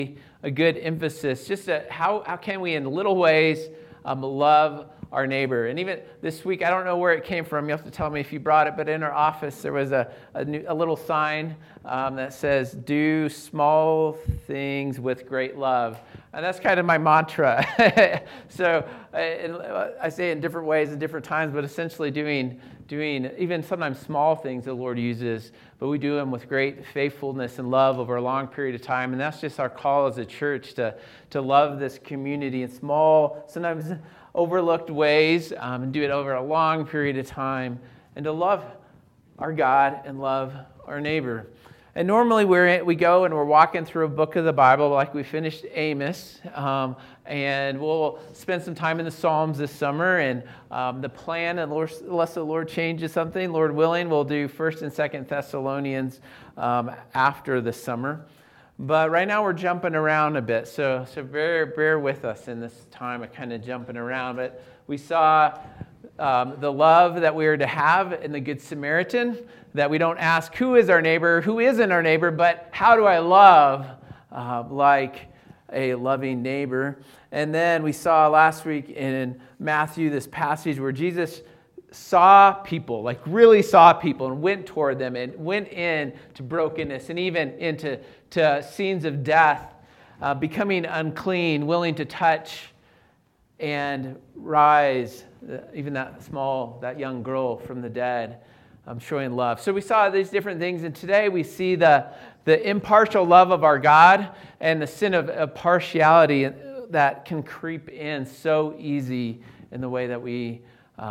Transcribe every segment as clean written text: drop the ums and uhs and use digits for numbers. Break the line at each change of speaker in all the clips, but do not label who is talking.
a good emphasis, just how can we in little ways love our neighbor. And even this week, I don't know where it came from. You have to tell me if you brought it, but in our office there was a little sign that says, "Do small things with great love." And that's kind of my mantra. So I say it in different ways at different times, but essentially doing even sometimes small things the Lord uses, but we do them with great faithfulness and love over a long period of time. And that's just our call as a church to love this community in small, sometimes overlooked ways, and do it over a long period of time, and to love our God and love our neighbor. And normally we go and we're walking through a book of the Bible, like we finished Amos, and we'll spend some time in the Psalms this summer. And the plan, unless the Lord changes something, Lord willing, we'll do 1st and 2nd Thessalonians after the summer. But right now we're jumping around a bit, so bear with us in this time of kind of jumping around. But we saw the love that we are to have in the Good Samaritan, that we don't ask who is our neighbor, who isn't our neighbor, but how do I love like a loving neighbor. And then we saw last week in Matthew this passage where Jesus saw people, like really saw people, and went toward them and went into brokenness and even into scenes of death, becoming unclean, willing to touch and rise even that young girl from the dead, showing love. So we saw these different things, and today we see the impartial love of our God and the sin of partiality that can creep in so easy in the way that we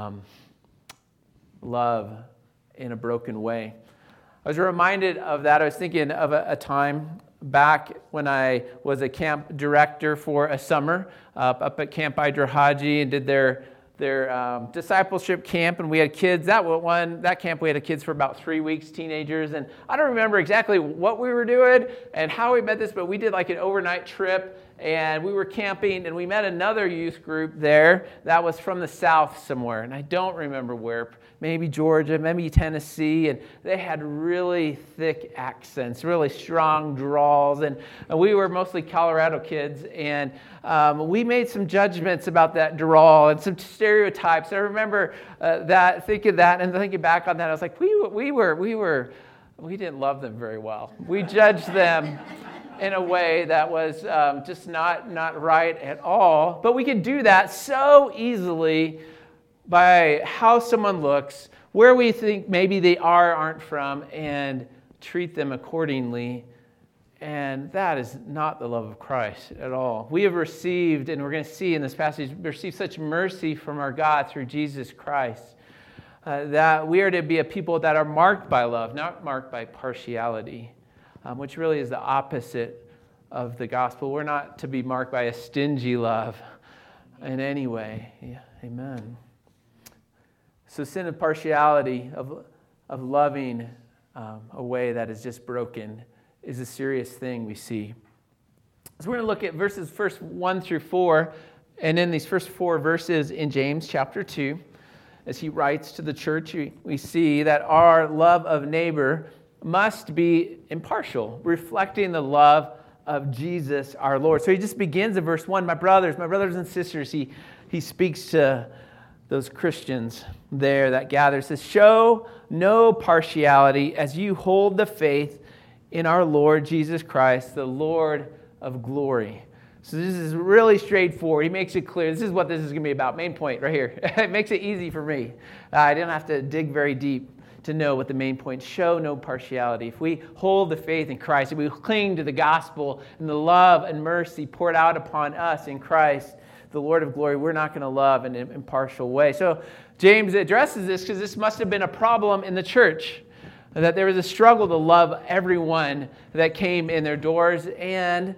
love in a broken way. I was reminded of that. I was thinking of a time back when I was a camp director for a summer up at Camp Idrahaji, and did their discipleship camp, and we had kids. That camp we had kids for about 3 weeks, teenagers, and I don't remember exactly what we were doing and how we met this, but we did like an overnight trip, and we were camping, and we met another youth group there that was from the South somewhere, and I don't remember where, maybe Georgia, maybe Tennessee, and they had really thick accents, really strong drawls, and we were mostly Colorado kids, and we made some judgments about that drawl and some stereotypes. I remember thinking back on that, I was like, we didn't love them very well. We judged them in a way that was just not right at all. But we could do that so easily by how someone looks, where we think maybe they aren't from, and treat them accordingly. And that is not the love of Christ at all. We have received, and we're going to see in this passage, received such mercy from our God through Jesus Christ, that we are to be a people that are marked by love, not marked by partiality, which really is the opposite of the gospel. We're not to be marked by a stingy love in any way. Yeah, amen. So sin of partiality, of loving a way that is just broken, is a serious thing we see. So we're going to look at verses first 1 through 4, and in these first 4 verses in James chapter 2, as he writes to the church, we see that our love of neighbor must be impartial, reflecting the love of Jesus our Lord. So he just begins in verse 1, my brothers and sisters, he speaks to those Christians there that gather, says, show no partiality as you hold the faith in our Lord Jesus Christ, the Lord of glory. So this is really straightforward. He makes it clear. This is what this is going to be about. Main point right here. It makes it easy for me. I didn't have to dig very deep to know what the main point. Show no partiality. If we hold the faith in Christ, if we cling to the gospel and the love and mercy poured out upon us in Christ, the Lord of glory, we're not going to love in an impartial way. So James addresses this because this must have been a problem in the church, that there was a struggle to love everyone that came in their doors, and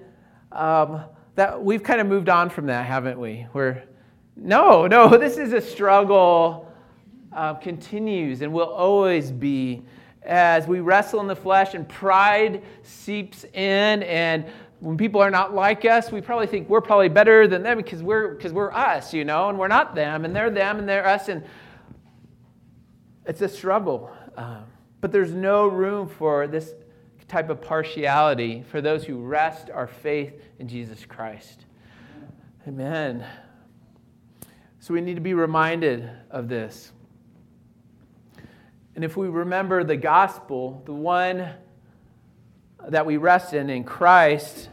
that we've kind of moved on from that, haven't we? No, this is a struggle, continues and will always be, as we wrestle in the flesh and pride seeps in, and when people are not like us, we probably think we're probably better than them because we're us, and we're not them, and they're us, and it's a struggle. But there's no room for this type of partiality for those who rest our faith in Jesus Christ. Amen. So we need to be reminded of this. And if we remember the gospel, the one that we rest in Christ,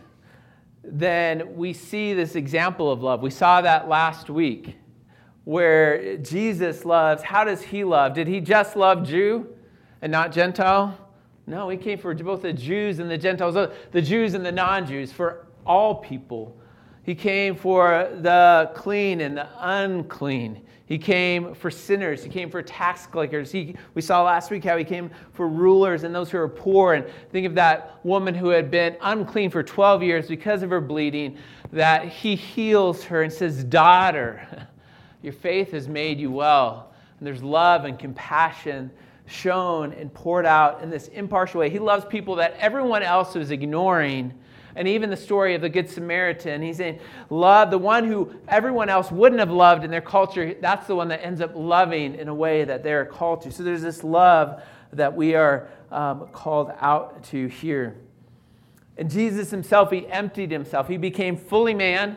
then we see this example of love. We saw that last week, where Jesus loves. How does he love? Did he just love Jew and not Gentile? No, he came for both the Jews and the Gentiles, the Jews and the non-Jews, for all people. He came for the clean and the unclean. He came for sinners. He came for tax collectors. We saw last week how he came for rulers and those who are poor. And think of that woman who had been unclean for 12 years because of her bleeding, that he heals her and says, "Daughter, your faith has made you well." And there's love and compassion shown and poured out in this impartial way. He loves people that everyone else is ignoring. And even the story of the Good Samaritan, he's saying, love the one who everyone else wouldn't have loved in their culture. That's the one that ends up loving in a way that they're called to. So there's this love that we are called out to here. And Jesus himself, he emptied himself. He became fully man.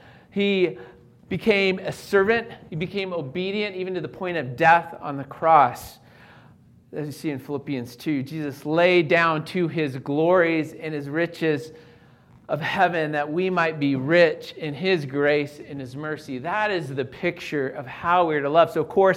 He became a servant. He became obedient even to the point of death on the cross. As you see in Philippians 2, Jesus laid down to his glories and his riches of heaven that we might be rich in his grace and his mercy. That is the picture of how we're to love. So, of course,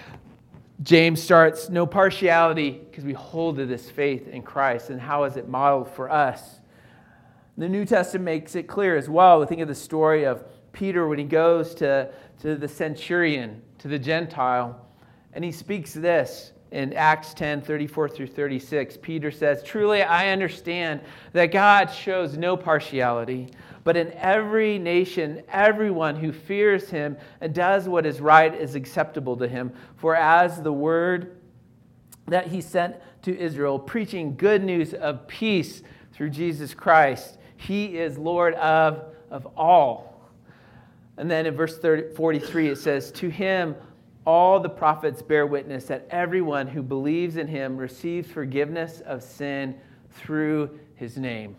James starts, no partiality, because we hold to this faith in Christ. And how is it modeled for us? The New Testament makes it clear as well. We think of the story of Peter when he goes to the centurion, to the Gentile, and he speaks this. In Acts 10, 34 through 36, Peter says, "Truly I understand that God shows no partiality, but in every nation, everyone who fears him and does what is right is acceptable to him. For as the word that he sent to Israel, preaching good news of peace through Jesus Christ, he is Lord of all." And then in verse 43, it says, "To him all the prophets bear witness that everyone who believes in him receives forgiveness of sin through his name."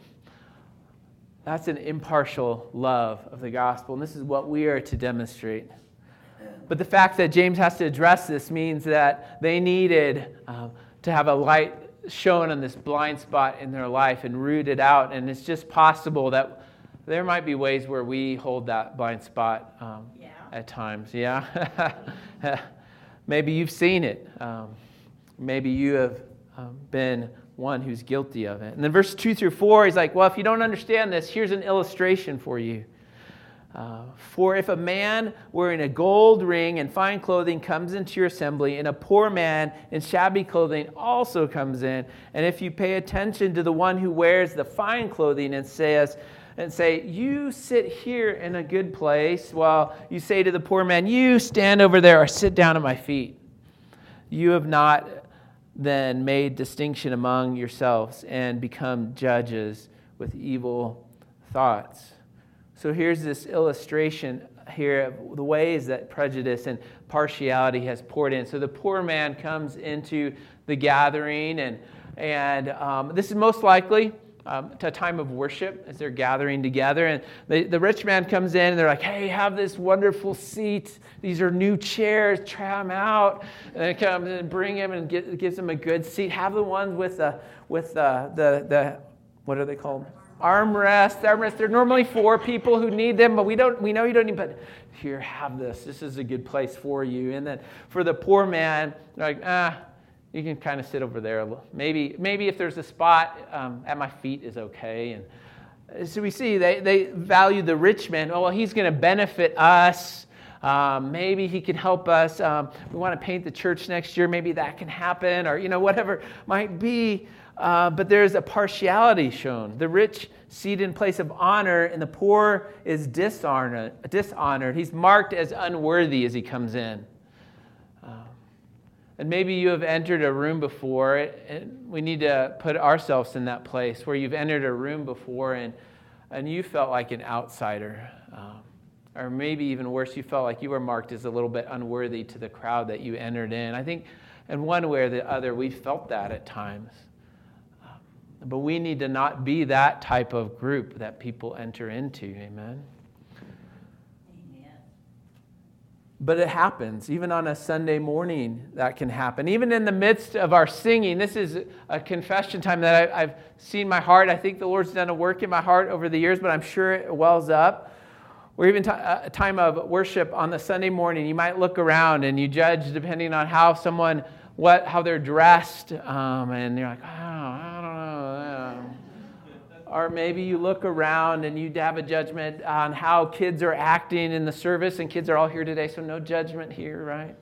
That's an impartial love of the gospel, and this is what we are to demonstrate. But the fact that James has to address this means that they needed to have a light shown on this blind spot in their life and root it out, and it's just possible that there might be ways where we hold that blind spot at times. Yeah. Maybe you've seen it. Maybe you have been one who's guilty of it. And then verse 2 through 4, he's like, well, if you don't understand this, here's an illustration for you. For if a man wearing a gold ring and fine clothing comes into your assembly, and a poor man in shabby clothing also comes in, and if you pay attention to the one who wears the fine clothing and say, "You sit here in a good place," while you say to the poor man, "You stand over there or sit down at my feet," you have not then made distinction among yourselves and become judges with evil thoughts. So here's this illustration here of the ways that prejudice and partiality has poured in. So the poor man comes into the gathering, and this is most likely to a time of worship as they're gathering together. And the rich man comes in and they're like, "Hey, have this wonderful seat. These are new chairs. Try them out." And they come and bring him and gives him a good seat. Have the ones with the what are they called? Armrests. They're normally for people who need them, but we know you don't need, but here, have this. This is a good place for you. And then for the poor man, they're like, you can kind of sit over there. Maybe if there's a spot at my feet is okay. And so we see they value the rich man. Oh, well, he's going to benefit us. Maybe he can help us. We want to paint the church next year. Maybe that can happen, or whatever might be. But there's a partiality shown. The rich seated in place of honor, and the poor is dishonored. He's marked as unworthy as he comes in. And maybe you have entered a room before, and we need to put ourselves in that place where you've entered a room before and you felt like an outsider. Or maybe even worse, you felt like you were marked as a little bit unworthy to the crowd that you entered in. I think in one way or the other, we felt that at times. But we need to not be that type of group that people enter into. Amen? But it happens. Even on a Sunday morning, that can happen. Even in the midst of our singing, this is a confession time that I've seen my heart. I think the Lord's done a work in my heart over the years, but I'm sure it wells up. Or even a time of worship on the Sunday morning, you might look around and you judge depending on how how they're dressed, and you're like, oh, I don't know. Or maybe you look around and you have a judgment on how kids are acting in the service, and kids are all here today, so no judgment here, right?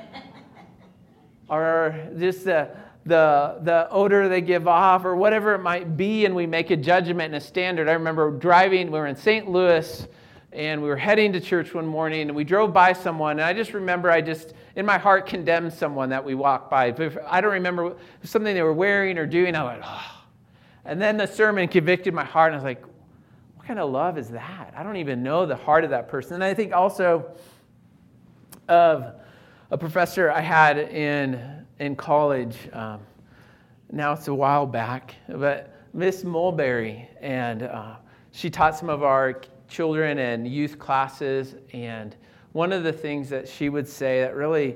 Or just the odor they give off, or whatever it might be, and we make a judgment and a standard. I remember we were in St. Louis, and we were heading to church one morning, and we drove by someone, and I just remember in my heart, condemned someone that we walked by. I don't remember something they were wearing or doing. I was like, oh. And then the sermon convicted my heart, and I was like, what kind of love is that? I don't even know the heart of that person. And I think also of a professor I had in college. Now it's a while back, but Miss Mulberry, and she taught some of our children and youth classes, and one of the things that she would say that really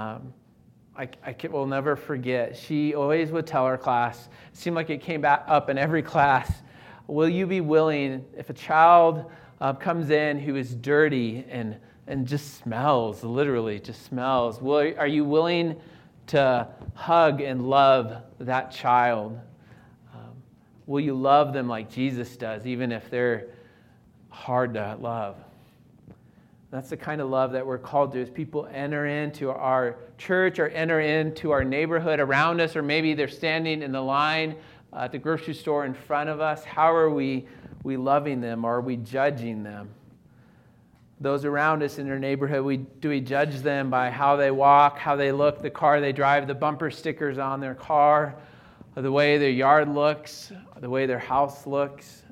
I will never forget, she always would tell her class, it seemed like it came back up in every class, will you be willing, if a child comes in who is dirty and just smells, literally just smells, are you willing to hug and love that child? Will you love them like Jesus does, even if they're hard to love? That's the kind of love that we're called to as people enter into our church or enter into our neighborhood around us, or maybe they're standing in the line at the grocery store in front of us. How are we loving them, or are we judging them? Those around us in their neighborhood, do we judge them by how they walk, how they look, the car they drive, the bumper stickers on their car, or the way their yard looks, the way their house looks?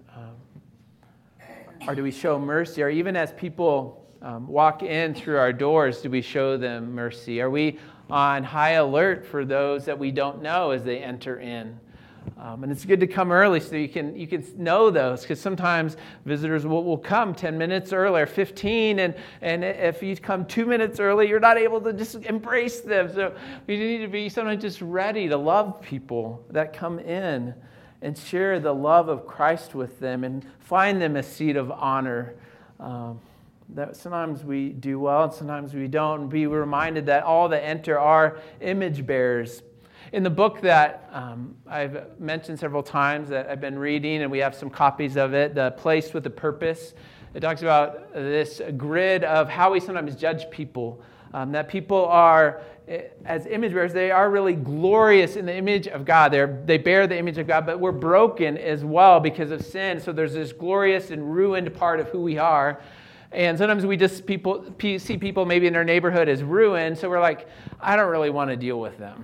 Or do we show mercy? Or even as people walk in through our doors, do we show them mercy? Are we on high alert for those that we don't know as they enter in? And it's good to come early so you can know those, because sometimes visitors will come 10 minutes early or 15, and if you come 2 minutes early, you're not able to just embrace them. So we need to be sometimes just ready to love people that come in and share the love of Christ with them and find them a seat of honor. That sometimes we do well and sometimes we don't. And be reminded that all that enter are image bearers. In the book that I've mentioned several times that I've been reading, and we have some copies of it, The Place with a Purpose, it talks about this grid of how we sometimes judge people. That people are, as image bearers, they are really glorious in the image of God. They bear the image of God, but we're broken as well because of sin. So there's this glorious and ruined part of who we are. And sometimes we just see people maybe in their neighborhood as ruined, so we're like, I don't really want to deal with them.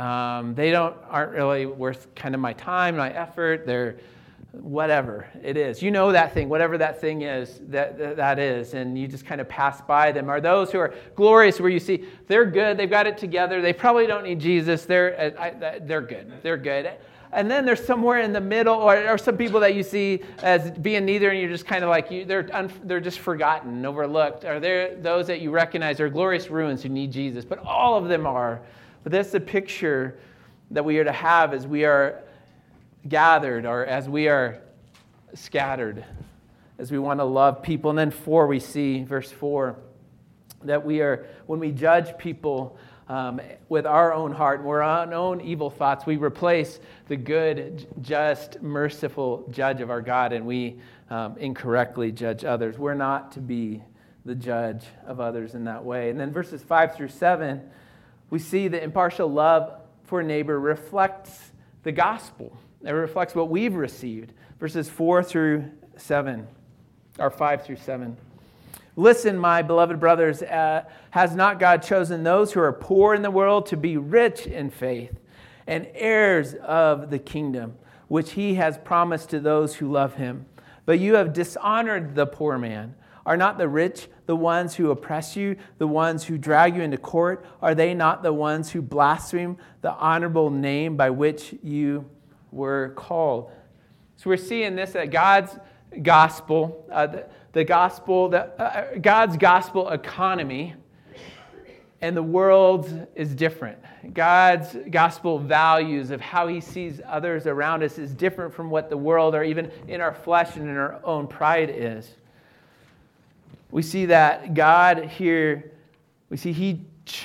They aren't really worth kind of my time, my effort. They're whatever it is. You know that thing, whatever that thing is, that is, and you just kind of pass by them. Are those who are glorious, where you see they're good, they've got it together, they probably don't need Jesus, they're good, they're good. And then there's somewhere in the middle, or some people that you see as being neither, and you're just kind of like, they're just forgotten and overlooked. Are there those that you recognize are glorious ruins who need Jesus? But all of them are. But that's the picture that we are to have as we are gathered, or as we are scattered, as we want to love people. And then we see, verse 4, that when we judge people with our own heart, and our own evil thoughts, we replace the good, just, merciful judge of our God, and we incorrectly judge others. We're not to be the judge of others in that way. And then verses 5 through 7, we see the impartial love for a neighbor reflects the gospel. It reflects what we've received. Verses 4 through 7, or 5 through 7. Listen, my beloved brothers, has not God chosen those who are poor in the world to be rich in faith and heirs of the kingdom, which he has promised to those who love him? But you have dishonored the poor man. Are not the rich the ones who oppress you, the ones who drag you into court? Are they not the ones who blaspheme the honorable name by which you we're called. So we're seeing this, that God's gospel, God's gospel economy and the world's is different. God's gospel values of how he sees others around us is different from what the world or even in our flesh and in our own pride is. We see that God here, he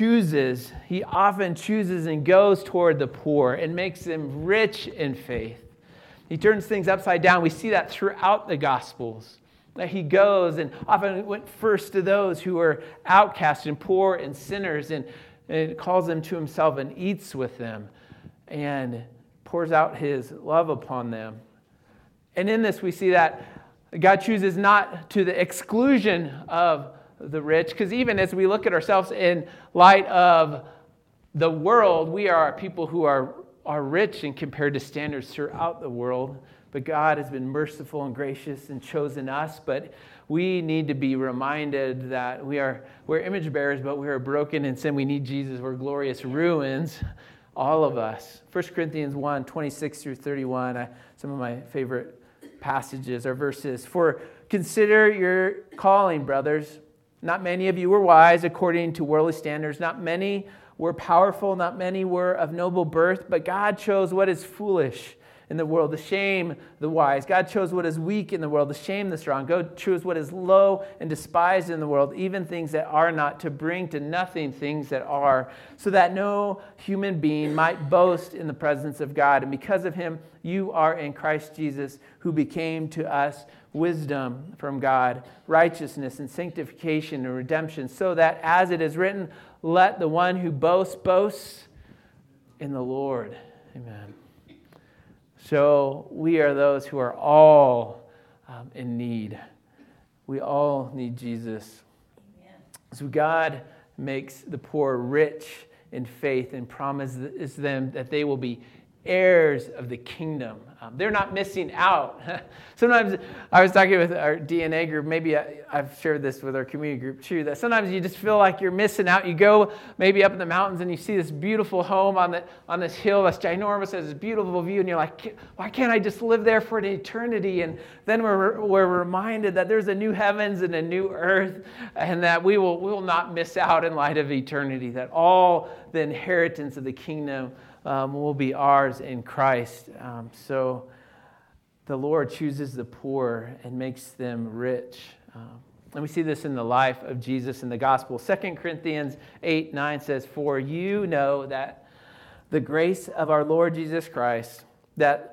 often chooses and goes toward the poor and makes them rich in faith. He turns things upside down. We see that throughout the Gospels, that he goes and often went first to those who are outcast and poor and sinners and calls them to himself and eats with them and pours out his love upon them. And in this we see that God chooses not to the exclusion of the rich, because even as we look at ourselves in light of the world, we are people who are rich and compared to standards throughout the world. But God has been merciful and gracious and chosen us. But we need to be reminded that we're image bearers, but we are broken in sin. We need Jesus. We're glorious ruins, all of us. 1 Corinthians 1, 26 through 31, some of my favorite passages are verses. For consider your calling, brothers. Not many of you were wise according to worldly standards. Not many were powerful. Not many were of noble birth. But God chose what is foolish in the world to shame the wise. God chose what is weak in the world to shame the strong. God chose what is low and despised in the world, even things that are not, to bring to nothing things that are, so that no human being might boast in the presence of God. And because of him, you are in Christ Jesus, who became to us wisdom from God, righteousness and sanctification and redemption, so that, as it is written, let the one who boasts boast in the Lord. Amen. So we are those who are all in need. We all need Jesus. Amen. So God makes the poor rich in faith and promises them that they will be heirs of the kingdom. They're not missing out. Sometimes I was talking with our DNA group, maybe I've shared this with our community group too, that sometimes you just feel like you're missing out. You go maybe up in the mountains and you see this beautiful home on this hill that's ginormous, has this beautiful view, and you're like, why can't I just live there for an eternity? And then we're reminded that there's a new heavens and a new earth, and that we will not miss out in light of eternity, that all the inheritance of the kingdom will be ours in Christ. So the Lord chooses the poor and makes them rich. And we see this in the life of Jesus in the gospel. 2 Corinthians 8:9 says, for you know that the grace of our Lord Jesus Christ, let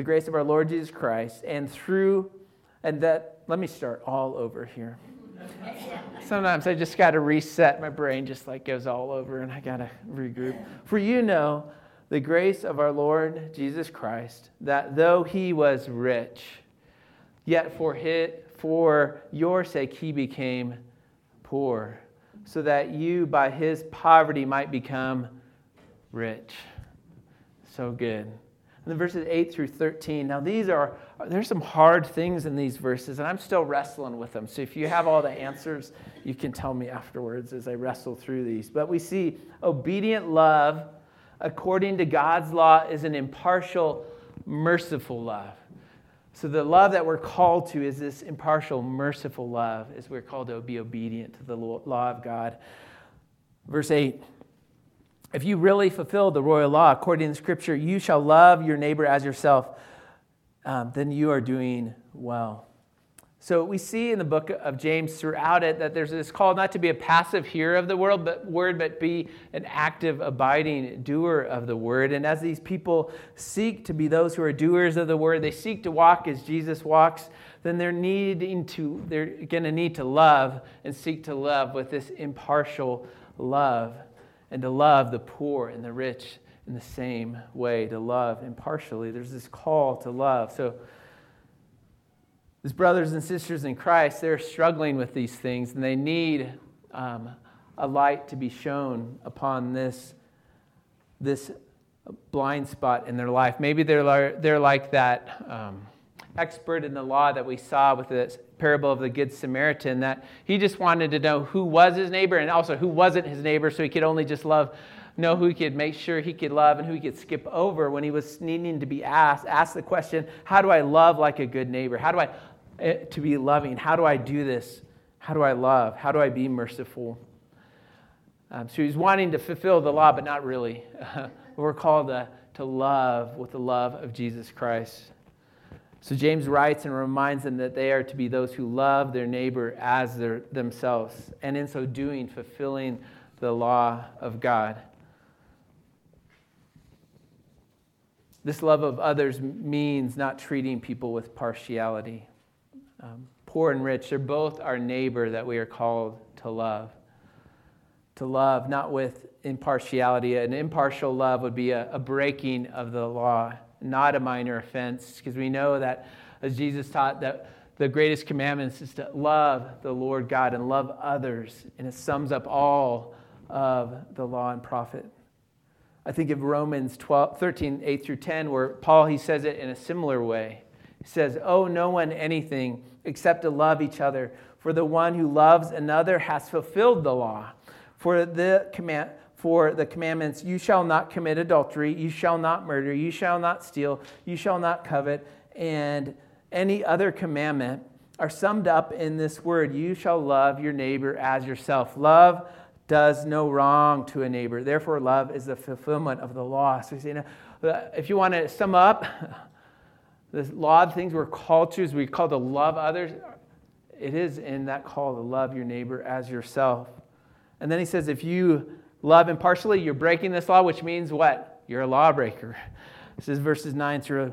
me start all over here. Sometimes I just got to reset. My brain just like goes all over and I got to regroup. For you know the grace of our Lord Jesus Christ, that though he was rich, yet for your sake he became poor, so that you by his poverty might become rich. So good. And then verses 8 through 13. Now there's some hard things in these verses, and I'm still wrestling with them. So if you have all the answers, you can tell me afterwards as I wrestle through these. But we see obedient love according to God's law is an impartial, merciful love. So the love that we're called to is this impartial, merciful love, as we're called to be obedient to the law of God. Verse 8, if you really fulfill the royal law according to Scripture, you shall love your neighbor as yourself, then you are doing well. So we see in the book of James throughout it that there's this call not to be a passive hearer of the word, but be an active, abiding doer of the word. And as these people seek to be those who are doers of the word, they seek to walk as Jesus walks, then they're going to need to love and seek to love with this impartial love, and to love the poor and the rich in the same way, to love impartially. There's this call to love. So as brothers and sisters in Christ, they're struggling with these things, and they need a light to be shown upon this blind spot in their life. Maybe they're like that expert in the law that we saw with the parable of the Good Samaritan, that he just wanted to know who was his neighbor and also who wasn't his neighbor, so he could only just love know who he could make sure he could love and who he could skip over when he was needing to be asked the question, how do I love like a good neighbor? How do I, to be loving, how do I do this? How do I love? How do I be merciful? So he's wanting to fulfill the law, but not really. We're called to love with the love of Jesus Christ. So James writes and reminds them that they are to be those who love their neighbor as themselves, and in so doing, fulfilling the law of God. This love of others means not treating people with partiality. Poor and rich, they're both our neighbor that we are called to love. To love, not with impartiality. An impartial love would be a breaking of the law, not a minor offense, because we know that, as Jesus taught, that the greatest commandments is to love the Lord God and love others, and it sums up all of the law and prophet. I think of Romans 13, 8 through 10, where Paul, he says it in a similar way. He says, "Owe no one anything except to love each other, for the one who loves another has fulfilled the law. For the commandments, you shall not commit adultery, you shall not murder, you shall not steal, you shall not covet, and any other commandment are summed up in this word, you shall love your neighbor as yourself. Love does no wrong to a neighbor. Therefore, love is the fulfillment of the law." So, if you want to sum up the law of things we're called to, is we call to love others. It is in that call to love your neighbor as yourself. And then he says, if you love impartially, you're breaking this law, which means what? You're a lawbreaker. This is verses 9 through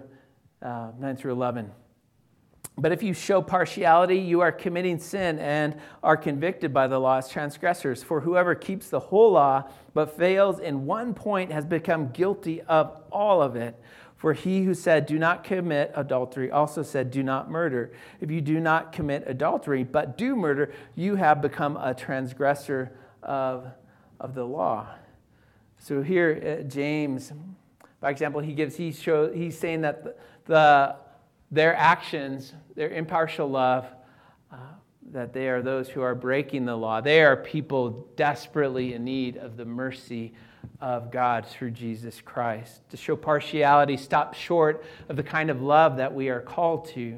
11. But if you show partiality, you are committing sin and are convicted by the law as transgressors. For whoever keeps the whole law but fails in one point has become guilty of all of it. For he who said, "Do not commit adultery," also said, "Do not murder." If you do not commit adultery but do murder, you have become a transgressor of the law. So here, James, by example, he's saying that their actions, their impartial love, that they are those who are breaking the law. They are people desperately in need of the mercy of God through Jesus Christ. To show partiality, stop short of the kind of love that we are called to.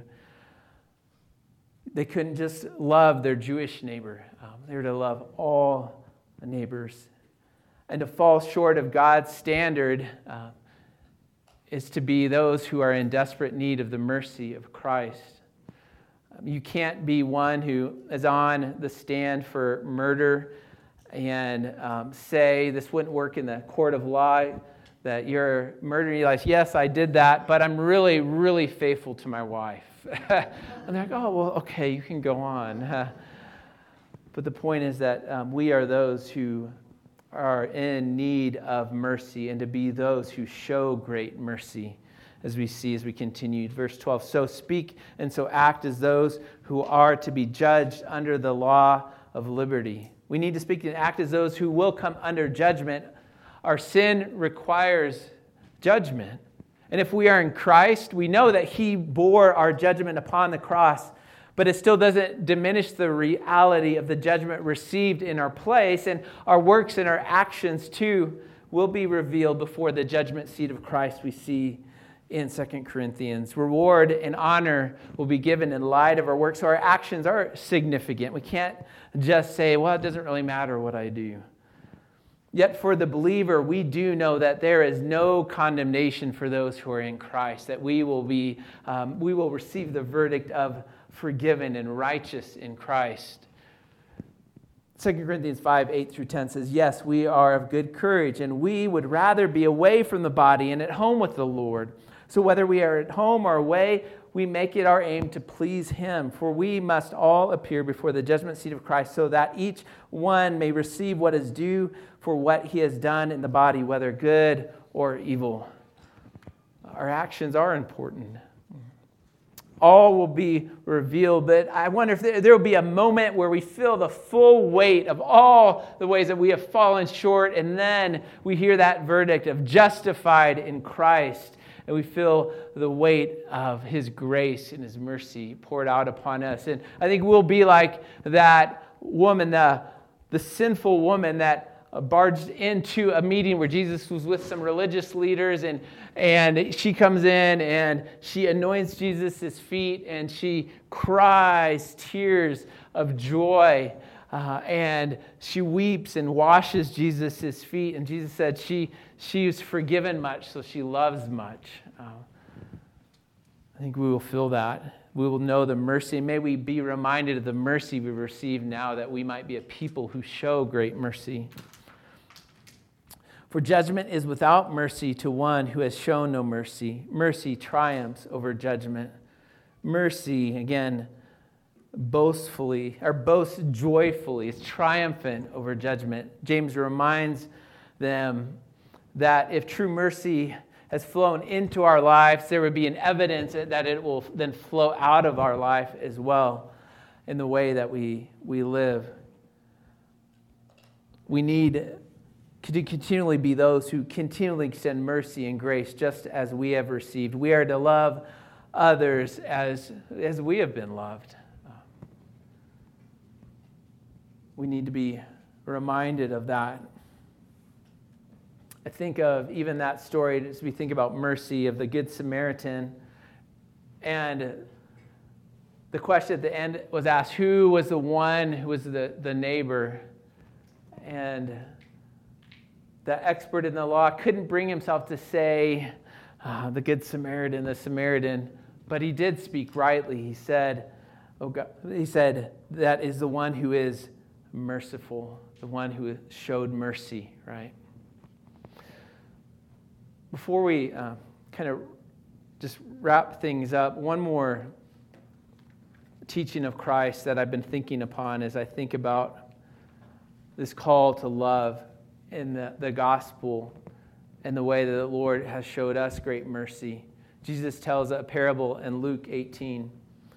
They couldn't just love their Jewish neighbor. They were to love all the neighbors. And to fall short of God's standard is to be those who are in desperate need of the mercy of Christ. You can't be one who is on the stand for murder and say this wouldn't work in the court of law, that you're murdering. You realize, yes, I did that, but I'm really, really faithful to my wife. And they're like, oh, well, okay, you can go on. But the point is that we are those who are in need of mercy, and to be those who show great mercy, as we continue. Verse 12, so speak and so act as those who are to be judged under the law of liberty. We need to speak and act as those who will come under judgment. Our sin requires judgment. And if we are in Christ, we know that He bore our judgment upon the cross, but it still doesn't diminish the reality of the judgment received in our place, and our works and our actions too will be revealed before the judgment seat of Christ we see in 2 Corinthians. Reward and honor will be given in light of our works, so our actions are significant. We can't just say, well, it doesn't really matter what I do. Yet for the believer, we do know that there is no condemnation for those who are in Christ, that we will receive the verdict of forgiven and righteous in Christ. 2 Corinthians 5, 8 through 10 says, yes, we are of good courage, and we would rather be away from the body and at home with the Lord. So whether we are at home or away, we make it our aim to please Him. For we must all appear before the judgment seat of Christ, so that each one may receive what is due for what he has done in the body, whether good or evil. Our actions are important. All will be revealed, but I wonder if there will be a moment where we feel the full weight of all the ways that we have fallen short, and then we hear that verdict of justified in Christ, and we feel the weight of His grace and His mercy poured out upon us. And I think we'll be like that woman, the sinful woman that barged into a meeting where Jesus was with some religious leaders, and she comes in and she anoints Jesus' feet, and she cries tears of joy, and she weeps and washes Jesus' feet. And Jesus said she is forgiven much, so she loves much. I think we will feel that. We will know the mercy. May we be reminded of the mercy we receive now, that we might be a people who show great mercy. For judgment is without mercy to one who has shown no mercy. Mercy triumphs over judgment. Mercy, again, boasts joyfully, is triumphant over judgment. James reminds them that if true mercy has flown into our lives, there would be an evidence that it will then flow out of our life as well in the way that we live. We need to continually be those who continually extend mercy and grace just as we have received. We are to love others as we have been loved. We need to be reminded of that. I think of even that story as we think about mercy of the Good Samaritan. And the question at the end was asked, who was the one who was the neighbor? And the expert in the law couldn't bring himself to say the Good Samaritan, the Samaritan, but he did speak rightly. He said, "Oh God," he said, that is the one who is merciful, the one who showed mercy, right? Before we kind of just wrap things up, one more teaching of Christ that I've been thinking upon as I think about this call to love in the gospel and the way that the Lord has showed us great mercy. Jesus tells a parable in Luke 18,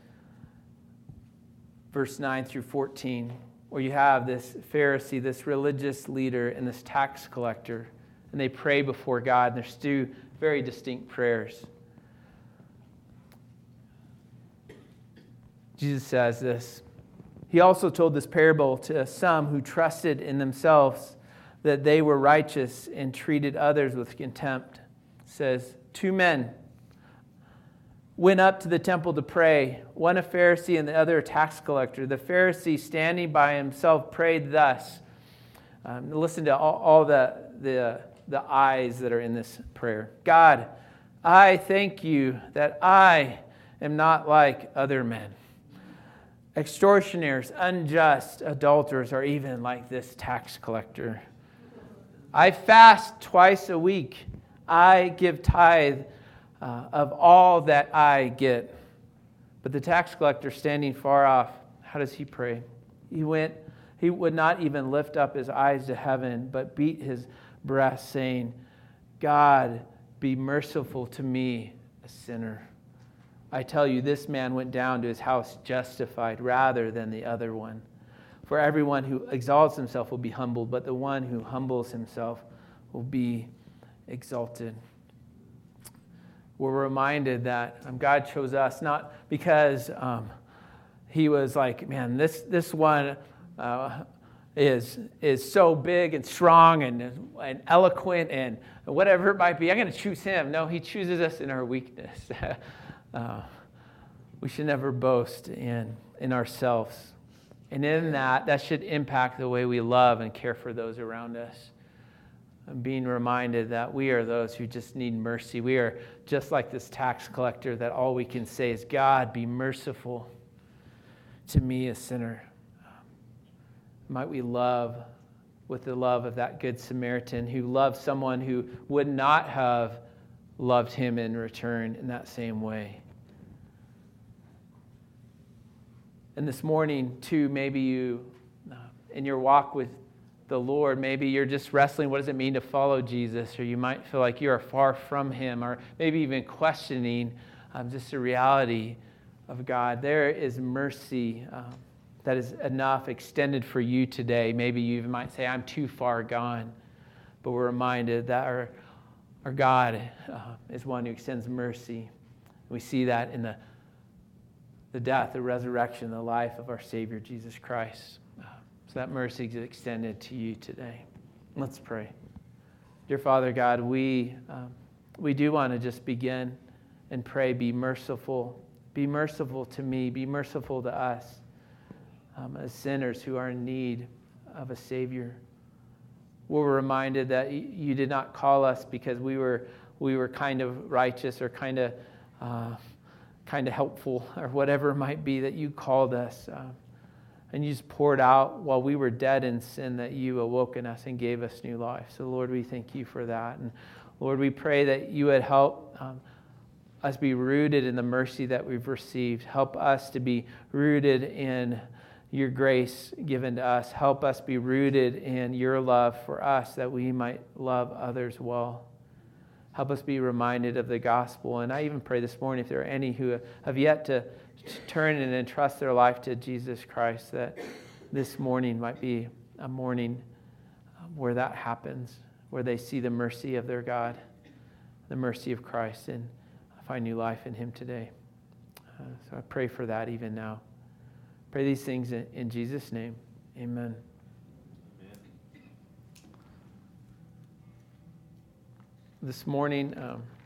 verse 9 through 14, where you have this Pharisee, this religious leader, and this tax collector. And they pray before God, and there's two very distinct prayers. Jesus says this. He also told this parable to some who trusted in themselves that they were righteous and treated others with contempt. It says, 2 men went up to the temple to pray, one a Pharisee and the other a tax collector. The Pharisee, standing by himself, prayed thus. Listen to all the I's that are in this prayer. God, I thank you that I am not like other men, extortioners, unjust, adulterers, or even like this tax collector. I fast twice a week. I give tithe of all that I get. But the tax collector, standing far off, how does he pray? He would not even lift up his eyes to heaven, but beat his breast, saying, God, be merciful to me, a sinner. I tell you, this man went down to his house justified rather than the other one. For everyone who exalts himself will be humbled, but the one who humbles himself will be exalted. We're reminded that God chose us not because he was like, man, this one is so big and strong and eloquent and whatever it might be. I'm going to choose him. No, he chooses us in our weakness. We should never boast in ourselves. And in that should impact the way we love and care for those around us. And being reminded that we are those who just need mercy. We are just like this tax collector, that all we can say is, God, be merciful to me, a sinner. Might we love with the love of that Good Samaritan who loved someone who would not have loved him in return in that same way. And this morning, too, maybe you, in your walk with the Lord, maybe you're just wrestling, what does it mean to follow Jesus? Or you might feel like you are far from him, or maybe even questioning just the reality of God. There is mercy that is enough extended for you today. Maybe you even might say, I'm too far gone. But we're reminded that our God is one who extends mercy. We see that in the death, the resurrection, the life of our Savior, Jesus Christ. So that mercy is extended to you today. Let's pray. Dear Father God, we do want to just begin and pray, be merciful. Be merciful to me. Be merciful to us as sinners who are in need of a Savior. We're reminded that you did not call us because we were kind of righteous or kind of helpful or whatever it might be, that you called us. And you just poured out while we were dead in sin, that you awoken us and gave us new life. So Lord, we thank you for that. And Lord, we pray that you would help us be rooted in the mercy that we've received. Help us to be rooted in your grace given to us. Help us be rooted in your love for us, that we might love others well. Help us be reminded of the gospel. And I even pray this morning, if there are any who have yet to turn and entrust their life to Jesus Christ, that this morning might be a morning where that happens, where they see the mercy of their God, the mercy of Christ, and find new life in him today. So I pray for that even now. Pray these things in Jesus' name. Amen. This morning,